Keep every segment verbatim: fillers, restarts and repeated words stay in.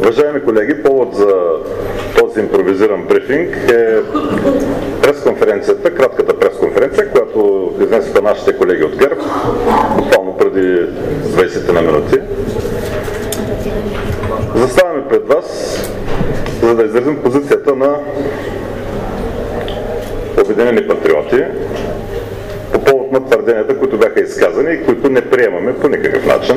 Уважаеми колеги, повод за този импровизиран брифинг е пресконференцията, кратката пресконференция, която изнесоха нашите колеги от ГЕРБ, буквално преди двайсет на минути. Заставаме пред вас, за да изразим позицията на Обединени патриоти по повод на твърденията, които бяха изказани и които не приемаме по никакъв начин.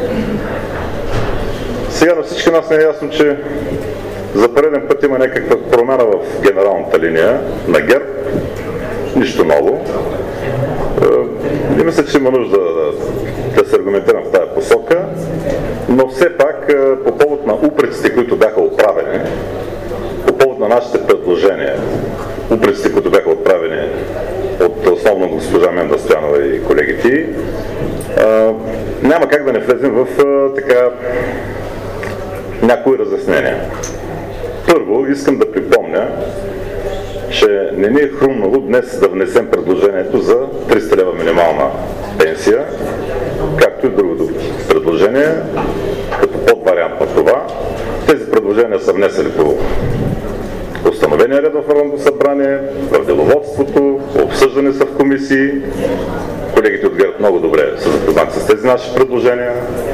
Сега на всички нас не е ясно, че за пореден път има някаква промяна в генералната линия на ГЕРБ. Нищо ново. Не мисля, че има нужда да, да се аргументирам в тази посока, но все пак по повод на упреците, които бяха отправени, по повод на нашите предложения, упреците, които бяха отправени от основно госпожа Менда Стоянова и колегите, няма как да не влезем в така някои разяснения. Първо, искам да припомня, че не ни е хрумнало днес да внесем предложението за триста лева минимална пенсия, както и другото предложение, като подвариант на това. Тези предложения са внесели по установения ред в Народното събрание, в деловодството, обсъждани са в комисии. Колегите от ГЕРБ много добре са запознати с тези наши предложения.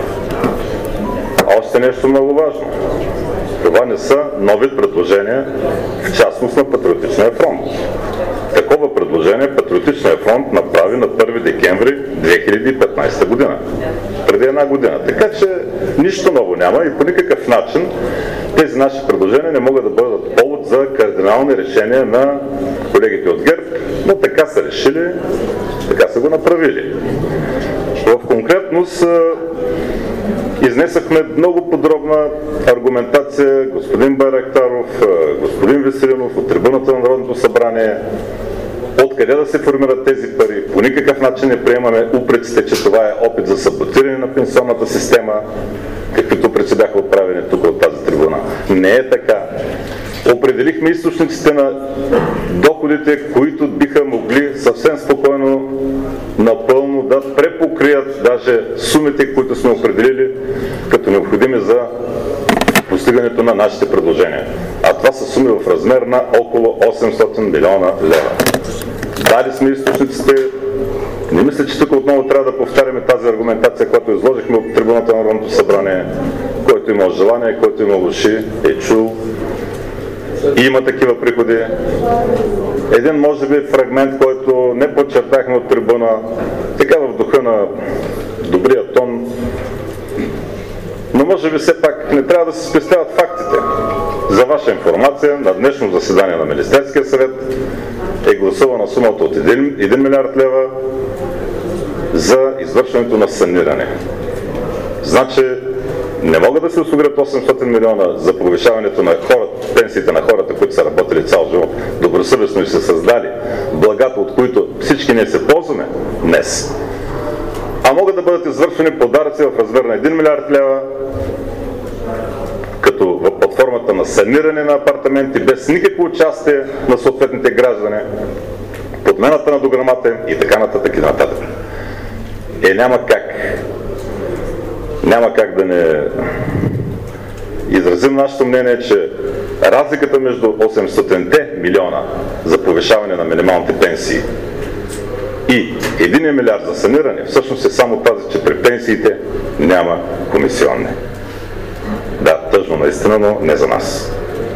Още нещо много важно. Това не са нови предложения, в частност на Патриотичния фронт. Такова предложение Патриотичния фронт направи на първи декември две хиляди и петнайсета година. Преди една година. Така че нищо ново няма и по никакъв начин тези наши предложения не могат да бъдат повод за кардинални решения на колегите от ГЕРБ, но така са решили, така са го направили. В конкретност изнесахме много подробна аргументация господин Байрактаров, господин Веселинов от трибуната на Народното събрание, откъде да се формират тези пари. По никакъв начин не приемаме упреците, че това е опит за саботиране на пенсионната система, каквито упреци бяха отправени тук от тази трибуна. Не е така. Определихме източниците на доходите, които биха могли съвсем спокойно, напълно да препокрият даже сумите, които сме определили като необходими за постигането на нашите предложения. А това са суми в размер на около осемстотин милиона лева. Дали сме източниците. Не мисля, че тук отново трябва да повтаряме тази аргументация, която изложихме от трибуната на Народното събрание. Който има желание, който има уши, е чул. И има такива приходи. Един, може би, фрагмент, който не подчертахме от трибуна, така в духа на добрия тон, но може би все пак не трябва да се спестяват фактите. За ваша информация, на днешно заседание на Министерския съвет е гласувана сумата от един милиард лева за извършването на саниране. Значи, не могат да се осигурят осемстотин милиона за повишаването на хората, пенсиите на хората, които са работили цял живот, добросъвестно и са създали благата, от които всички ние се ползваме днес. А могат да бъдат извършени подаръци в размер на един милиард лева, като под формата на саниране на апартаменти, без никакво участие на съответните граждани, подмената на дограмата им и така нататък и нататък. Е, няма как. Няма как да не изразим нашето мнение, че разликата между осемстотин милиона за повишаване на минималните пенсии и един милиард за саниране всъщност е само тази, че при пенсиите няма комисионни. Да, тъжно наистина, но не за нас.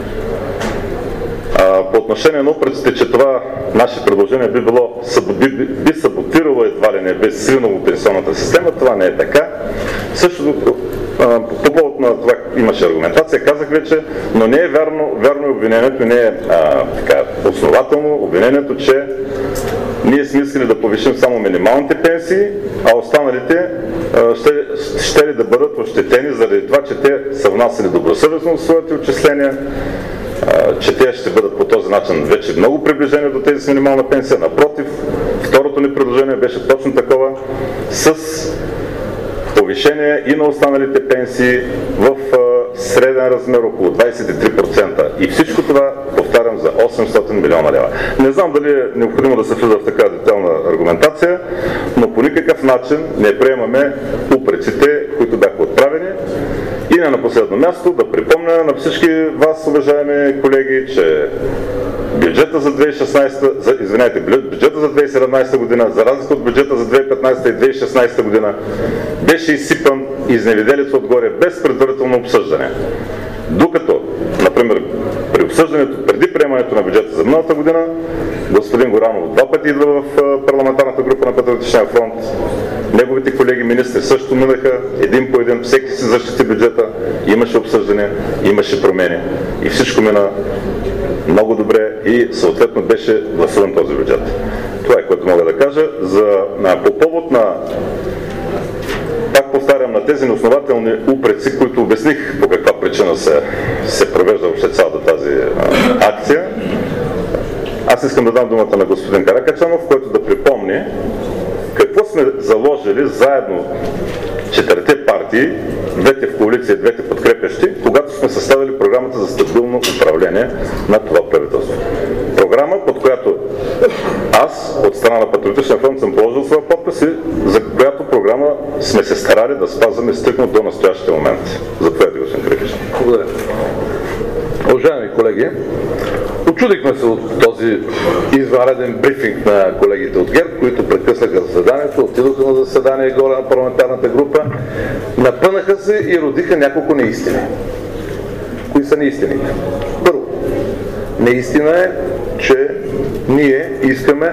А, по отношение на упреците, че това наше предложение би било би, би саботирало едва ли не би сривнало пенсионната система, това не е така. Също а, по повод на това имаше аргументация, казах вече, но не е вярно, вярно е обвинението, не е а, така, основателно обвинението, че ние сме искали да повишим само минималните пенсии, а останалите а, ще, ще ли да бъдат ощетени заради това, че те са внасяли добросъвестно в своите отчисления, че те ще бъдат по този начин вече много приближени до тези с минимална пенсия. Напротив, второто ни предложение беше точно такова, с повишение и на останалите пенсии в среден размер около двайсет и три процента. И всичко това, повтарям, за осемстотин милиона лева. Не знам дали е необходимо да се влиза в така детайлна аргументация, но по никакъв начин не приемаме упреците, които бяха отправени. И не на последно място да припомня на всички вас, уважаеми колеги, че бюджета за две хиляди и шестнадесета, за, извинете, бюджета за две хиляди и седемнадесета година, за разлика от бюджета за две хиляди и петнадесета и две хиляди и шестнадесета година, беше изсипан изневиделица отгоре без предварително обсъждане. Докато, например, при обсъждането, преди приемането на бюджета за миналата година, господин Горанов два пъти идва в парламентарната група на Патриотичния фронт, неговите колеги министри също минаха един по един, всеки си защити бюджета, имаше обсъждане, имаше промени и всичко мина много добре и съответно беше гласуван този бюджет. Това е което мога да кажа. За, на, по повод на, пак повтарям, на тези неоснователни упреци, които обясних по каква причина се, се провежда въобще цялата тази а, акция, аз искам да дам думата на господин Каракачанов, който да припомни какво сме заложили заедно четирите партии, двете в коалиция, двете подкрепящи, когато сме съставили програмата за стабилно управление на това правителство. Програма, под която аз от страна на Патриотичния фронт съм положил своя подпис и за която програма сме се старали да спазваме стрикно до настоящия момент. Заповядайте, господин Каракачанов. Благодаря. Уважаеми колеги, очудихме се от този извънреден брифинг на колегите от ГЕРБ, които прекъснаха заседанието, отидоха на заседание горе на парламентарната група, напънаха се и родиха няколко неистини. Кои са неистините? Първо, неистина е, че ние искаме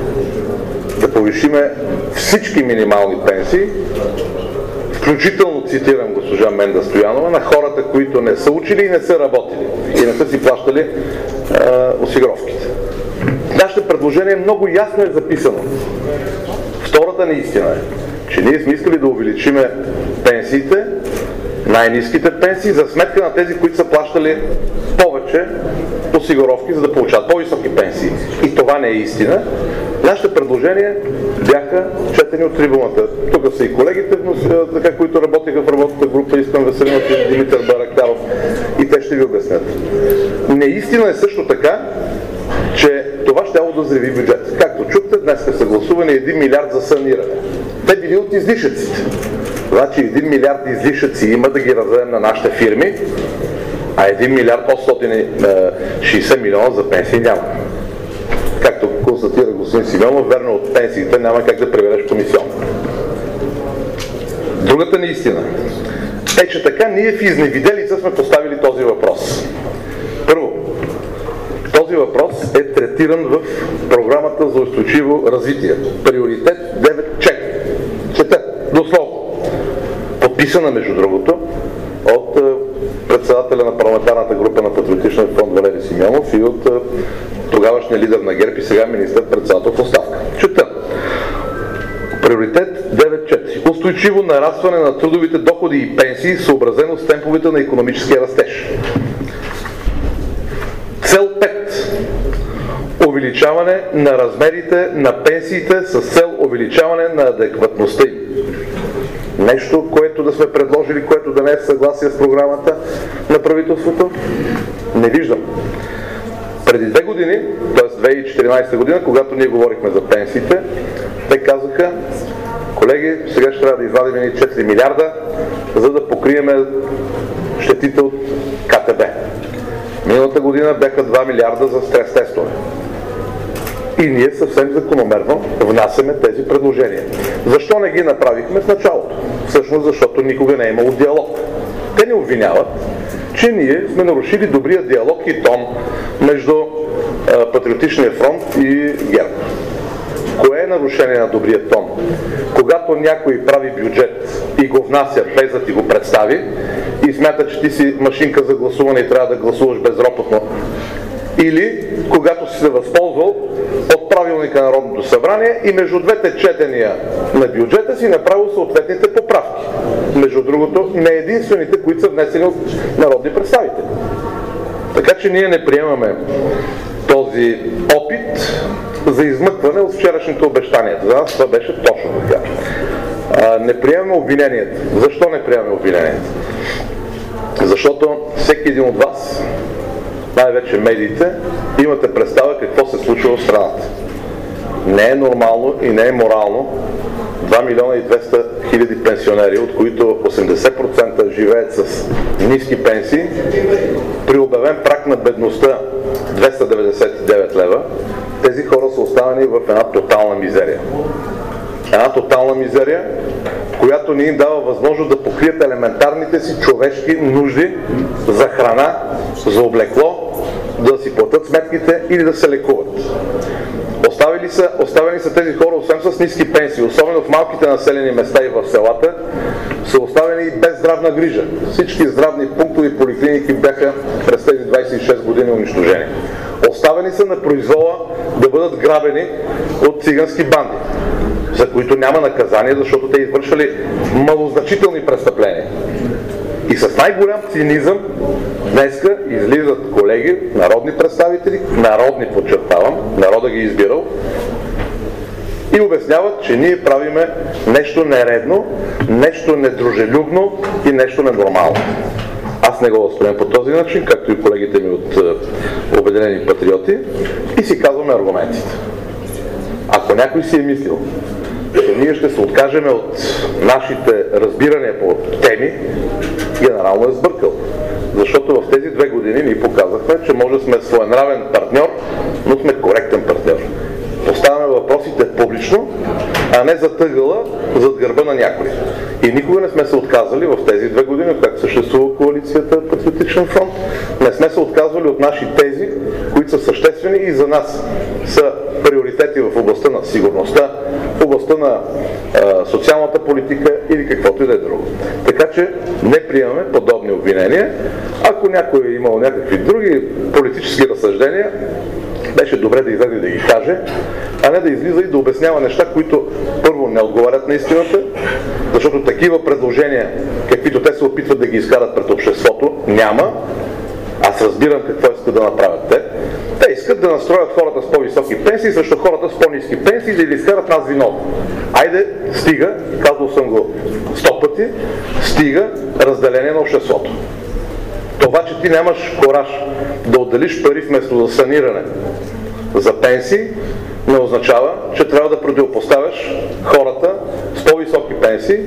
да повишиме всички минимални пенсии, включително, цитирам госпожа Менда Стоянова, на хората, които не са учили и не са работили и не са си плащали е, осигуровките. Нашето предложение много ясно е записано. Втората неистина е, че ние сме искали да увеличиме пенсиите, най-ниските пенсии, за сметка на тези, които са плащали повече осигуровки, за да получават по-високи пенсии. И това не е истина. Нашите предложения бяха четени от трибуната. Тук са и колегите, така, които работиха в работната група, Искрен Веселинов и Димитър Байрактаров, и те ще ви обяснят. Неистина е също така, че това ще да взриви бюджет. Както чухте, днес са гласувани един милиард за саниране. Те били от излишъците. Значи един милиард излишъци има да ги раздадем на нашите фирми, а един милиард осемстотин и шейсет милиона за пенсии няма. Както констатира господин Симеонов, верно от пенсиите няма как да прибереш комисионно. Другата неистина е, че така ние в изневиделица сме поставили този въпрос. Първо, този въпрос е третиран в програмата за устойчиво развитие. Приоритет девет четири. Чете, дословно. Подписана, между другото, от председателя на парламентарната група на Патриотичния фронт Валери Симеонов и от тогавашния лидер на ГЕРБ и сега министър-председател в оставка. Чета. Приоритет девет четири. Устойчиво нарастване на трудовите доходи и пенсии, съобразено с темповете на икономическия растеж. Цел пет. Увеличаване на размерите на пенсиите с цел увеличаване на адекватността им. Нещо, което да сме предложили, което да не е в съгласие с програмата на правителството? Не виждам. Преди две години, т.е. две хиляди и четиринадесета година, когато ние говорихме за пенсиите, те казаха: колеги, сега ще трябва да извадим четири милиарда, за да покриеме щетите от КТБ. Миналата година бяха два милиарда за стрес тестове. И ние съвсем закономерно внасяме тези предложения. Защо не ги направихме в началото? Всъщност защото никога не е имало диалог. Те ни обвиняват, че ние сме нарушили добрия диалог и тон между а, Патриотичния фронт и ГЕРБ. Кое е нарушение на добрия тон? Когато някой прави бюджет и го внася без да ти го представи и смята, че ти си машинка за гласуване и трябва да гласуваш безропотно, или когато си се възползвал от правилника на Народното събрание и между двете четения на бюджета си направил съответните поправки. Между другото, не единствените, които са внесени от народни представители. Така че ние не приемаме този опит за измъкване от вчерашните обещания. За нас това беше точно така. А, не приемаме обвинението. Защо не приемаме обвинението? Защото всеки един от вас, най-вече медиите, имате представа какво се случва в страната. Не е нормално и не е морално два милиона и двеста хиляди пенсионери, от които осемдесет процента живеят с ниски пенсии, при обявен праг на бедността двеста деветдесет и девет лева, тези хора са оставени в една тотална мизерия. Една тотална мизерия, която ни им дава възможност да покрият елементарните си човешки нужди за храна, за облекло, да си платят сметките или да се лекуват. Оставили са, оставени са тези хора, освен с ниски пенсии, особено в малките населени места и в селата, са оставени и без здравна грижа. Всички здравни пунктове и поликлиники бяха през тези двадесет и шест години унищожени. Оставени са на произвола да бъдат грабени от цигански банди, за които няма наказание, защото те извършвали малозначителни престъпления. И с най-голям цинизъм днеска излизат колеги, народни представители, народни подчертавам, народа ги избирал, и обясняват, че ние правиме нещо нередно, нещо недружелюбно и нещо ненормално. Аз не го възприемам по този начин, както и колегите ми от Обединени патриоти, и си казваме аргументите. Ако някой си е мислил, че ние ще се откажем от нашите разбирания по теми, генерално е сбъркал. Защото в тези две години ние показахме, че може да сме своенравен партньор, но сме коректен партньор. Поставяме въпросите публично, а не затъгала зад гърба на някой. И никога не сме се отказали в тези две години, както съществува коалицията Патриотичен фронт, не сме се отказвали от наши тези, които са съществени и за нас са приоритети в областта на сигурността, в областта на а, социалната политика или каквото и да е друго. Така че не приемаме подобни обвинения. Ако някой е имал някакви други политически разсъждения, беше добре да излезе и да ги каже, а не да излиза и да обяснява неща, които първо не отговарят на истината, защото такива предложения, каквито те се опитват да ги изкарат пред обществото, няма. Аз разбирам какво искат да направят те. Те искат да настроят хората с по-високи пенсии срещу хората с по-ниски пенсии, да ги изкарат нас виновни. Айде, стига, казвал съм го сто пъти, стига разделение на обществото. Това, че ти нямаш кораж да отделиш пари вместо за саниране за пенсии, не означава, че трябва да противопоставяш хората с по-високи пенсии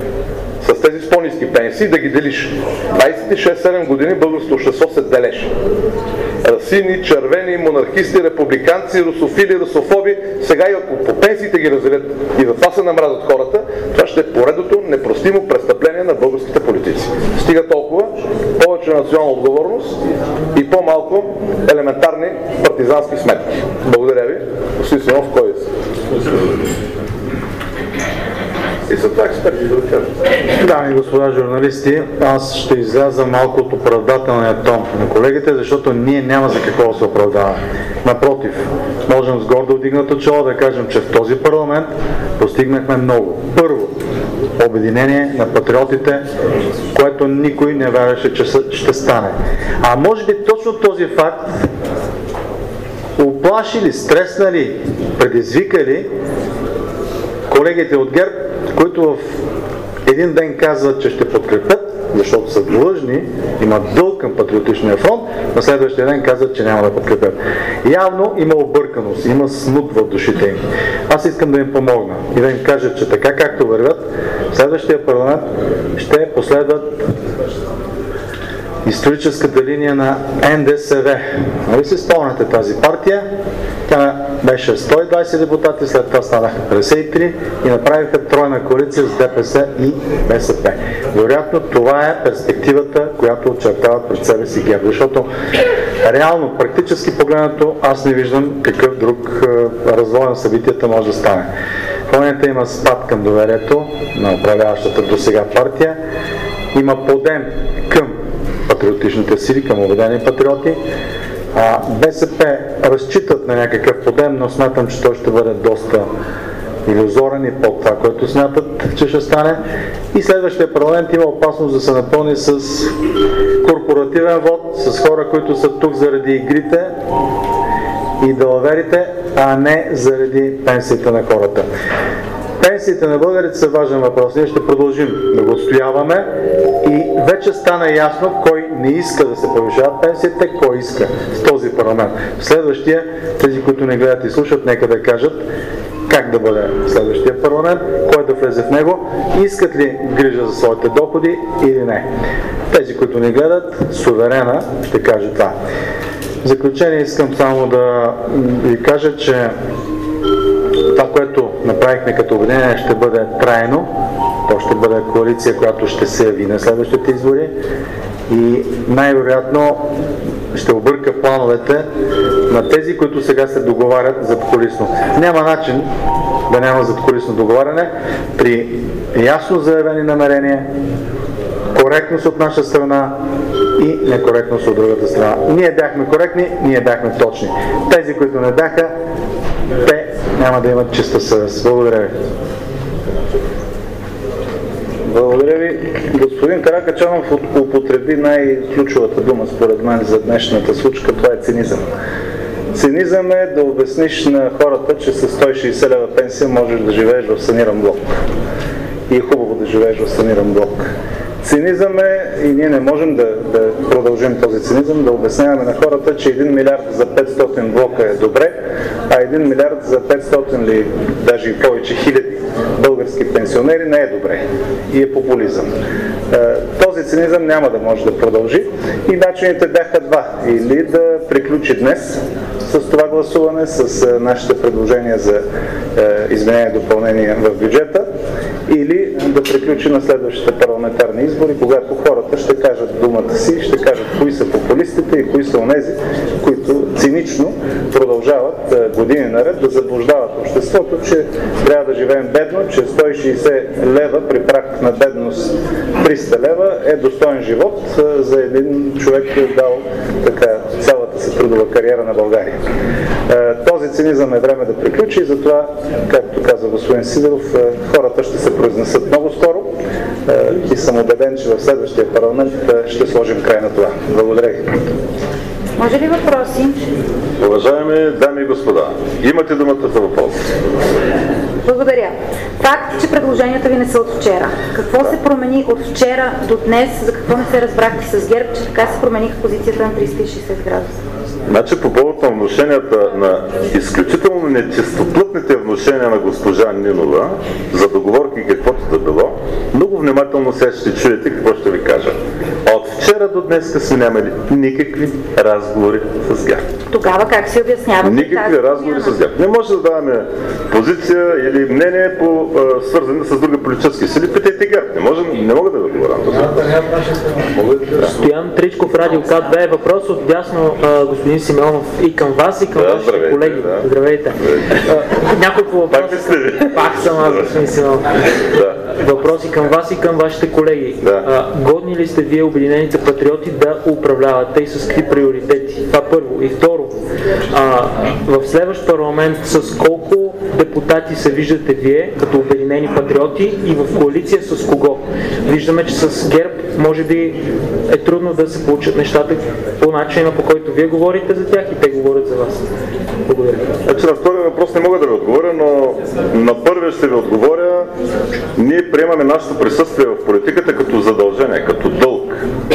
с тези с по-ниски пенсии, да ги делиш. двадесет и шест седем години българското общество се делеше. Сини, червени, монархисти, републиканци, русофили, русофоби, сега и ако по пенсиите ги разделят и за това се намразят хората, това ще е поредното непростимо престъпление на българските политици. Стига толкова, повече национална отговорност и по-малко елементарни партизански сметки. Благодаря ви. Господин Симов, кой е? И са това експерти да кажат. Дами и господа журналисти, аз ще изляза малко от оправдателния тон на колегите, защото ние няма за какво да се оправдаваме. Напротив, можем с гордо вдигнато чело да кажем, че в този парламент постигнахме много. Първо, обединение на патриотите, което никой не вярваше, че ще стане. А може би точно този факт уплашили, стреснали, предизвикали колегите от ГЕРБ, които в един ден казват, че ще подкрепят, защото са длъжни, имат дълг към Патриотичния фронт, на следващия ден казват, че няма да подкрепят. Явно има обърканост, има смут в душите им. Аз искам да им помогна и да им кажа, че така както вървят, в следващия парламент ще последват историческата линия на Н Д С В. Нали си спомняте тази партия? Тя беше сто и двадесет депутати, след това станаха петдесет и три и направиха тройна коалиция с Д П С и Б С П. Вероятно това е перспективата, която очертава пред себе си ГЕРБ, защото реално, практически погледнато, аз не виждам какъв друг е, развой на събитията може да стане. В момента има спад към доверието на управляващата досега партия, има подем към патриотичните сили, към Обединени патриоти. А, Б С П разчитат на някакъв подем, но смятам, че той ще бъде доста илюзорен и под това, което смятат, че ще стане. И следващия парламент има опасност да се напълни с корпоративен вод, с хора, които са тук заради игрите и далаверите, а не заради пенсиите на хората. Пенсиите на българите са важен въпрос. Ние ще продължим да го отстояваме и вече стана ясно кой не иска да се повишават пенсиите, кой иска в този парламент. В следващия, тези, които не гледат и слушат, нека да кажат как да бъде следващия парламент, кой да влезе в него, искат ли грижа за своите доходи или не. Тези, които не гледат, суверена ще каже това. В заключение искам само да ви кажа, че това, което направихме като обединение, ще бъде трайно. То ще бъде коалиция, която ще се яви на следващите избори и най-вероятно ще обърка плановете на тези, които сега се договарят задкулисно. Няма начин да няма задкулисно договаряне при ясно заявени намерения, коректност от наша страна и некоректност от другата страна. Ние бяхме коректни, ние бяхме точни. Тези, които не бяха, те няма да имат чиста съвест. Благодаря ви. Благодаря ви. Господин Каракачанов употреби най-ключовата дума според мен за днешната случка. Това е цинизъм. Цинизъм е да обясниш на хората, че с сто и шейсет лева пенсия можеш да живееш в саниран блок. И е хубаво да живееш в саниран блок. Цинизъм е, и ние не можем да, да продължим този цинизъм, да обясняваме на хората, че един милиард за петстотин блока е добре, а един милиард за петстотин или даже и повече хиляди български пенсионери не е добре и е популизъм. Този цинизъм няма да може да продължи и начините бяха два. Или да приключи днес с това гласуване, с нашите предложения за изменение и допълнение в бюджета, или да приключи на следващите парламентарни избори, когато хората ще кажат думата си, ще кажат кои са популистите и кои са онези, които цинично продължават години наред да заблуждават обществото, че трябва да живеем бедно, че сто и шейсет лева при праг на бедност триста лева е достоен живот за един човек, който дал така цялата си трудова кариера на България. Този цинизъм е време да приключи и затова, както каза господин Сидеров, хората ще се произнесат много скоро и съм убеден, че в следващия парламент ще сложим край на това. Благодаря ви. Може ли въпроси? Уважаеми дами и господа, имате думата за въпрос. Благодаря. Факт, че предложенията ви не са от вчера. Какво се промени от вчера до днес? За какво не се разбрахте с ГЕРБ, че така се промениха позицията на триста и шейсет градуса? Значи по повод на внушенията, на изключително нечистоплътните внушения на госпожа Нинова за договорки и каквото да било, много внимателно сега ще чуете какво ще ви кажа. От вчера до днес сме нямали никакви разговори с ГЕРБ. Тогава как се обяснявате? Никакви разговори с ГЕРБ. Не може да даваме позиция или мнение по а, свързане с други политически сили. Питайте ГЕРБ. Не, може, не мога да ви отговоря. Стоян Тричков, Радио К две. Въпрос от дясно, а, господин Симеонов, и към вас, и към да, вашите здравейте, колеги. Да. Здравейте. А, няколко въпроса. Пак сте ви? Пак съм аз, господин Симеонов. Да. Въпроси към вас и към вашите колеги. Да. А, годни ли сте вие, Обединените патриоти, да управлявате и с какви приоритети? Това първо. И второ, а, в следващ парламент с колко депутати се виждате вие като Обединени патриоти и в коалиция с кого? Виждаме, че с ГЕРБ може би е трудно да се получат нещата по начина, по който вие говорите за тях и те говорят за вас. Благодаря. Значи на втория въпрос не мога да ви отговоря, но на първия ще ви отговоря. Ние приемаме нашето присъствие в политиката като задължение, като дълг.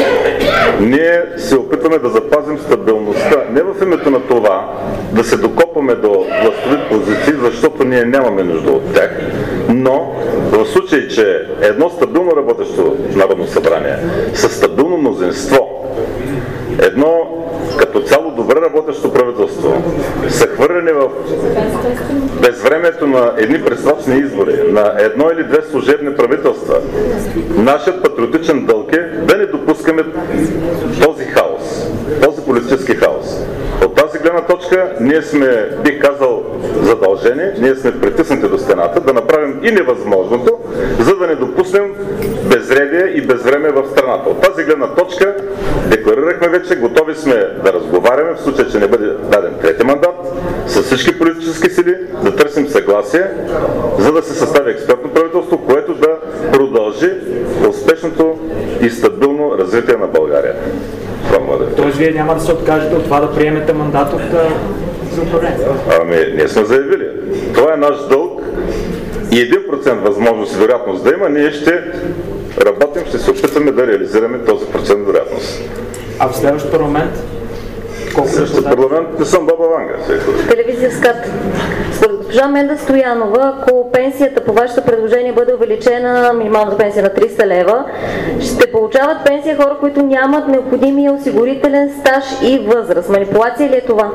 Ние се опитваме да запазим стабилността, не в името на това да се докопаме до властови позиции, защото ние нямаме нужда от тях, но в случай, че едно стабилно работещо Народно събрание със стабилно мнозинство, едно като цяло добре работещо правителство са хвърлени в безвремието на едни предсрочни избори, на едно или две служебни правителства, нашият патриотичен дълг е да не допускаме този хаос, този политически хаос. От тази гледна точка ние сме, бих казал, задължени, ние сме притиснати до стената да направим и невъзможното, за да не допуснем безредие и безвреме в страната. От тази гледна точка декларирахме вече, готови сме да разговаряме, в случай, че не бъде даден трети мандат, с всички политически сили, да търсим съгласие, за да се състави експертно правителство, което да продължи успешното и стабилно развитие на България. Тоест вие няма да се откажете от това да приемете мандат от за управление? Ами, ние сме заявили. Това е наш дълг и един процент възможност и вероятност да има, ние ще работим, ще се опитаме да реализираме този процент вероятност. А в следващ парламент? Колко Следващия парламент не съм баба Ванга. Телевизия СКАТ. Според госпожа Менда Стоянова, ако пенсията по вашето предложение бъде увеличена, минималната пенсия на триста лева, ще получават пенсия хора, които нямат необходимия осигурителен стаж и възраст. Манипулация ли е това?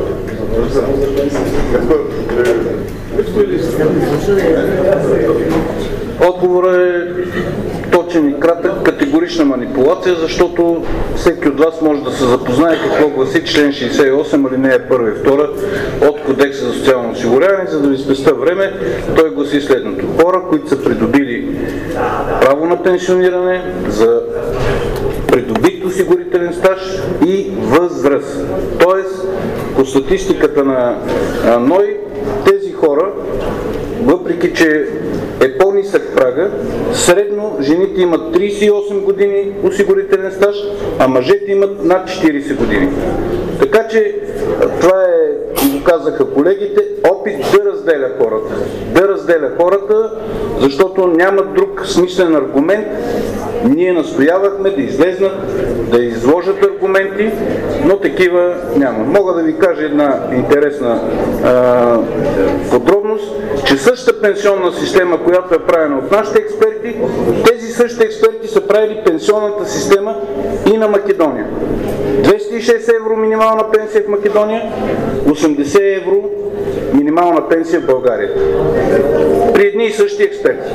Отговорът е точен и кратък, категорична манипулация, защото всеки от вас може да се запознае какво гласи член шейсет и осем, алинея първа и втора от Кодекса за социално осигуряване, за да ви спестя време. Той гласи следното: хора, които са придобили право на пенсиониране за придобит осигурителен стаж и възраст. Тоест, по статистиката на НОИ, тези хора, въпреки че е по-нисък прага, средно жените имат трийсет и осем години осигурителен стаж, а мъжете имат над четирийсет години. Така че това е, го казаха колегите, опит да разделя хората. Да разделя хората, защото няма друг смислен аргумент. Ние настоявахме да излезнат, да изложат аргументи, но такива няма. Мога да ви кажа една интересна а, подробност, че същата пенсионна система, която е правена от нашите експерти, тези същите експерти са правили пенсионната система и на Македония. двеста и шейсет евро минимална пенсия в Македония, осемдесет евро минимална пенсия в България. При едни и същи експерти.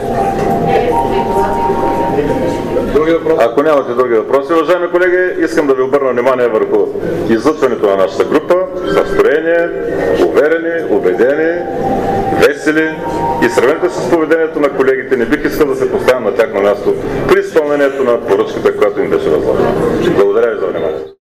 Други въпроси? Ако нямате други въпроси, уважаеми колеги, искам да ви обърна внимание върху излъчването на нашата група. Настроение, уверени, убедени, весели и сравнете с поведението на колегите. Не бих искал да се поставям на тяхно място при изпълнението на поръчката, която им беше възложена. Благодаря ви за вниманието.